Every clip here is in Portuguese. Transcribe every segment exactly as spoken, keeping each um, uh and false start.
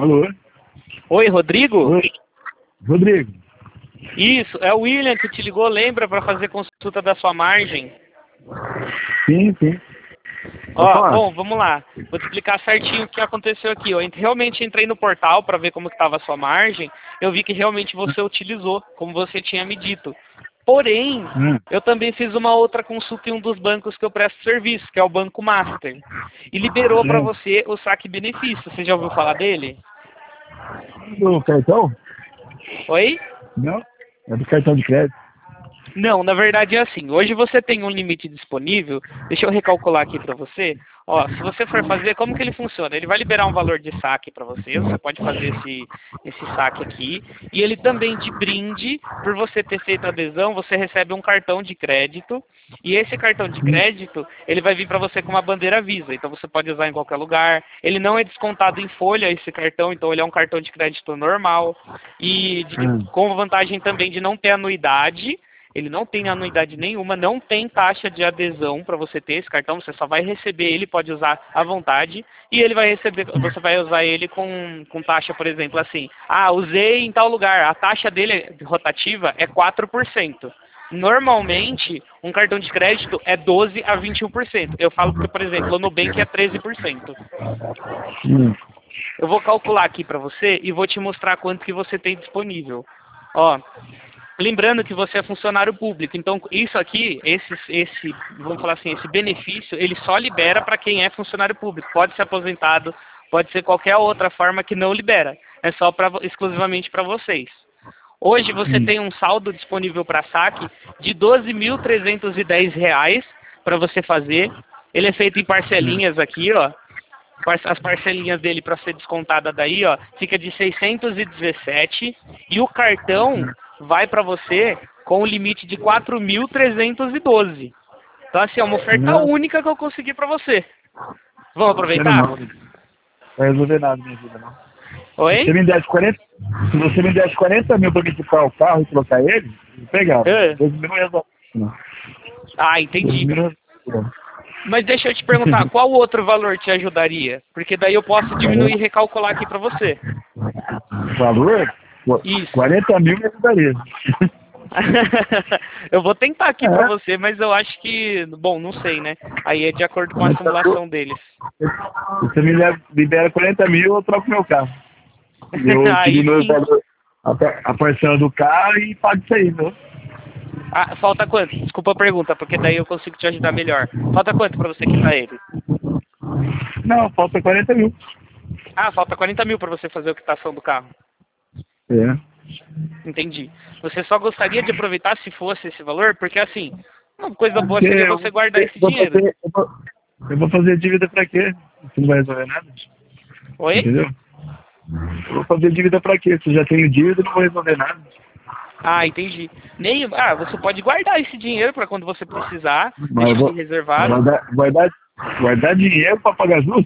Alô? Oi, Rodrigo? Oi. Rodrigo. Isso, é o William que te ligou, lembra, para fazer consulta da sua margem? Sim, sim. Ó, bom, vamos lá. Vou te explicar certinho o que aconteceu aqui. Eu ent- realmente entrei no portal para ver como estava a sua margem. Eu vi que realmente você utilizou, como você tinha me dito. Porém, Hum. eu também fiz uma outra consulta em um dos bancos que eu presto serviço, que é o Banco Master. E liberou para É. você o saque benefício. Você já ouviu falar dele? Do cartão? Oi? Não. É do cartão de crédito. Não, na verdade é assim. Hoje você tem um limite disponível. Deixa eu recalcular aqui para você. Ó, se você for fazer, como que ele funciona? Ele vai liberar um valor de saque para você. Você pode fazer esse, esse saque aqui. E ele também de brinde, por você ter feito a adesão, você recebe um cartão de crédito. E esse cartão de crédito, ele vai vir para você com uma bandeira Visa. Então você pode usar em qualquer lugar. Ele não é descontado em folha esse cartão, então ele é um cartão de crédito normal. E de- Hum. com vantagem também de não ter anuidade. Ele não tem anuidade nenhuma, não tem taxa de adesão para você ter esse cartão, você só vai receber ele, pode usar à vontade, e ele vai receber, você vai usar ele com, com taxa, por exemplo, assim, ah, usei em tal lugar, a taxa dele rotativa é quatro por cento. Normalmente, um cartão de crédito é doze a vinte e um por cento. Eu falo que, por exemplo, o Nubank é treze por cento. Hum. Eu vou calcular aqui para você e vou te mostrar quanto que você tem disponível. Ó, lembrando que você é funcionário público, então isso aqui, esse, esse, vamos falar assim, esse benefício, ele só libera para quem é funcionário público. Pode ser aposentado, pode ser qualquer outra forma que não libera. É só pra, exclusivamente para vocês. Hoje você Hum. tem um saldo disponível para saque de doze mil trezentos e dez reais para você fazer. Ele é feito em parcelinhas aqui, ó. Par- As parcelinhas dele para ser descontada daí, ó, fica de seiscentos e dezessete e o cartão vai para você com o limite de quatro mil trezentos e doze. Então assim, é uma oferta Não, única que eu consegui para você. Vamos quero aproveitar? não. Não vai resolver nada na minha vida, não. Se você Oi? me desse quarenta, se você me desse quarenta mil para me comprar o carro e trocar ele, eu pegava. É. dois mil não resolve. Não. Ah, dois entendi. mil não resolve. Mas deixa eu te perguntar, qual outro valor te ajudaria? Porque daí eu posso diminuir e recalcular aqui para você. Valor? Isso. quarenta mil me ajudaria. Eu vou tentar aqui É. pra você, mas eu acho que, bom, não sei, né? Aí é de acordo com a Mas tá simulação deles. Se você me le- libera quarenta mil, eu troco meu carro. Eu Aí diminuo o sim. valor, a, par- a parcela do carro e pago isso aí, viu? Ah, falta quanto? Desculpa a pergunta, porque daí eu consigo te ajudar melhor. Falta quanto pra você quitar ele? Não, falta quarenta mil. Ah, falta quarenta mil pra você fazer a quitação do carro. É. Entendi. Você só gostaria de aproveitar se fosse esse valor? Porque assim, uma coisa boa Porque seria eu, você guardar esse vou dinheiro. fazer, eu, vou, eu vou fazer dívida pra quê? Você não vai resolver nada. Oi? Entendeu? Eu vou fazer dívida pra quê? Se eu já tenho dívida, eu não vou resolver nada. Ah, entendi. Nem, ah, você pode guardar esse dinheiro para quando você precisar, Mas deixar eu vou ele reservado. guardar, guardar, guardar dinheiro pra pagar juros?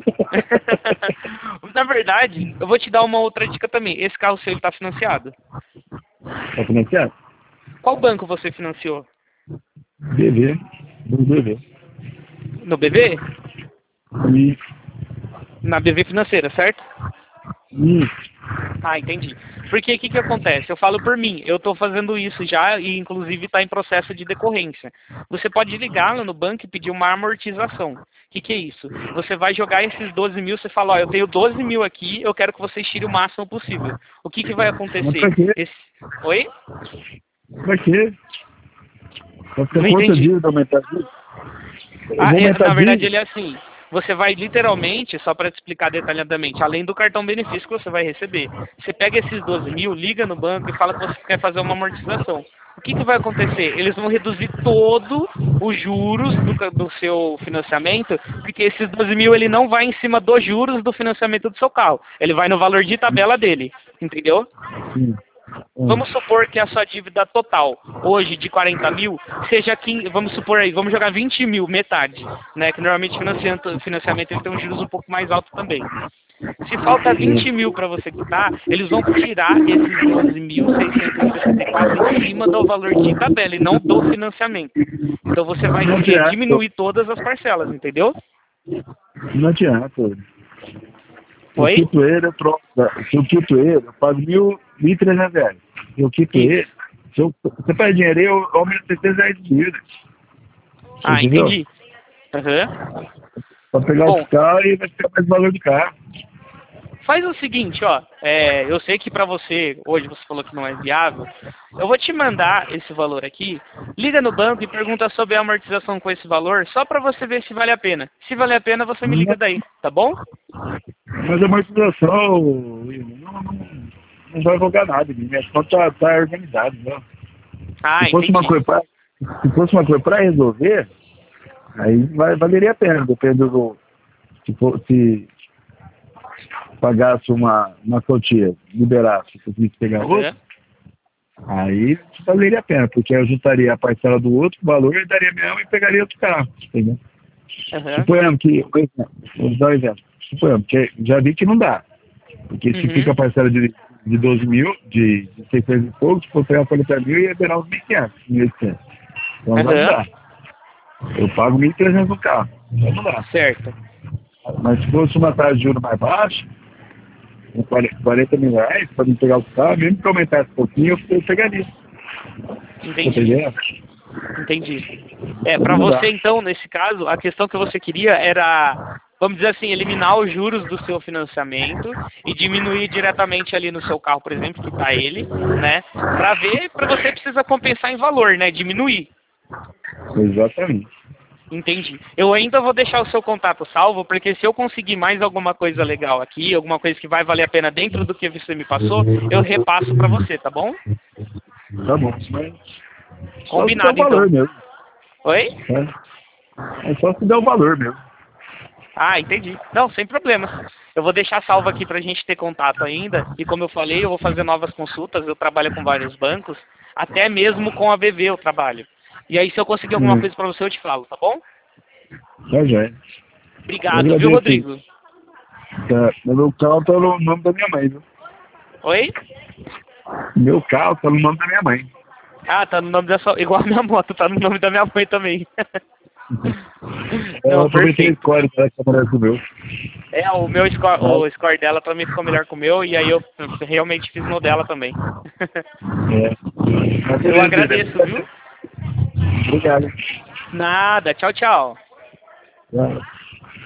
Na verdade, eu vou te dar uma outra dica também. Esse carro seu está financiado. Tá financiado? Qual banco você financiou? B V. Do B V. No B V? Isso. Na B V Financeira, certo? Isso. Ah, entendi. Porque o que, que acontece? Eu falo por mim, eu estou fazendo isso já e inclusive está em processo de decorrência. Você pode ligar lá no banco e pedir uma amortização. O que, que é isso? Você vai jogar esses doze mil, você fala, ó, eu tenho doze mil aqui, eu quero que você tire o máximo possível. O que, que vai Mas acontecer? pra quê? Esse... Oi? Pra quê? Pra ficar Não com outra entendi. dívida, aumentar a dívida? Eu Ah, vou é, aumentar na a verdade dívida? ele é assim. Você vai literalmente, só para te explicar detalhadamente, além do cartão benefício que você vai receber, você pega esses doze mil, liga no banco e fala que você quer fazer uma amortização. O que, que vai acontecer? Eles vão reduzir todo os juros do, ca- do seu financiamento, porque esses doze mil ele não vai em cima dos juros do financiamento do seu carro. Ele vai no valor de tabela dele, entendeu? Sim. Hum. Vamos supor que a sua dívida total, hoje de quarenta mil, seja quinze, vamos supor aí, vamos jogar vinte mil, metade, né? Que normalmente financiamento, financiamento ele tem um juros um pouco mais alto também. Se falta vinte mil para você quitar, eles vão tirar esses doze mil seiscentos e sessenta e quatro em cima do valor de tabela e não do financiamento. Então você vai Não querer adianta. diminuir todas as parcelas, entendeu? Não adianta. eu Oi? quito ele, eu troco. Se eu quito ele, eu pago mil, mil e trezentos reais. Se eu quito Isso. ele, se eu, você perde dinheiro aí, eu aumento seiscentos reais de dívida. Ah, Entendeu? entendi. Aham. Pra pegar Bom, outro carro e vai ficar mais valor do carro. faz o seguinte, ó, é, eu sei que pra você, hoje você falou que não é viável, eu vou te mandar esse valor aqui, liga no banco e pergunta sobre a amortização com esse valor, só pra você ver se vale a pena. Se vale a pena, você me liga daí, tá bom? Mas a amortização não, não, não vai jogar nada, minha conta tá, tá organizada, né? Ah, Se fosse uma entendi. coisa pra, se fosse uma coisa pra resolver, aí vai, valeria a pena, dependendo do. Se, for, se pagasse uma, uma quantia, liberasse, se você pegar outra, Aham. aí valeria a pena, porque eu juntaria a parcela do outro valor e daria mesmo e pegaria outro carro, entendeu? Aham. Suponhamos que, por exemplo, vou dar um exemplo, suponhamos que já vi que não dá, porque se Uhum. fica a parcela de, de doze mil, de, de seiscentos e pouco, se for pegar quarenta mil, ia virar uns mil e quinhentos, mil e oitocentos. Então já não Aham. dá. Eu pago mil e trezentos no carro, já não dá. Certo. Mas se fosse uma taxa de juros mais baixa, com quarenta mil reais, para me pegar o carro, mesmo que aumentasse um pouquinho, eu pegaria. Tá Entendi. entendendo? Entendi. É, pra você então, nesse caso, a questão que você queria era, vamos dizer assim, eliminar os juros do seu financiamento e diminuir diretamente ali no seu carro, por exemplo, que tá ele, né? Pra ver, pra você precisa compensar em valor, né? Diminuir. Exatamente. Entendi. Eu ainda vou deixar o seu contato salvo, porque se eu conseguir mais alguma coisa legal aqui, alguma coisa que vai valer a pena dentro do que você me passou, eu repasso pra você, tá bom? Tá bom, mas só se der o Combinado, então. valor mesmo. Oi? É, é só se der o valor mesmo. Ah, entendi. Não, sem problemas. Eu vou deixar salvo aqui pra gente ter contato ainda. E como eu falei, eu vou fazer novas consultas. Eu trabalho com vários bancos. Até mesmo com a B V eu trabalho. E aí, se eu conseguir alguma Hum. coisa pra você, eu te falo, tá bom? Tá já. Eu Obrigado, viu, agradeço. Rodrigo? Tá. Meu carro tá no nome da minha mãe, viu? Oi? Meu carro tá no nome da minha mãe. Ah, tá no nome da sua... Igual a minha moto, tá no nome da minha mãe também. Eu Não, aproveitei o perfeito. score dela que aparece o meu. É, o meu score, o score dela também ficou melhor que o meu. E aí eu realmente fiz no dela também. É. Mas Eu beleza, agradeço, beleza. viu? Obrigado. Nada. Tchau, tchau. Tchau.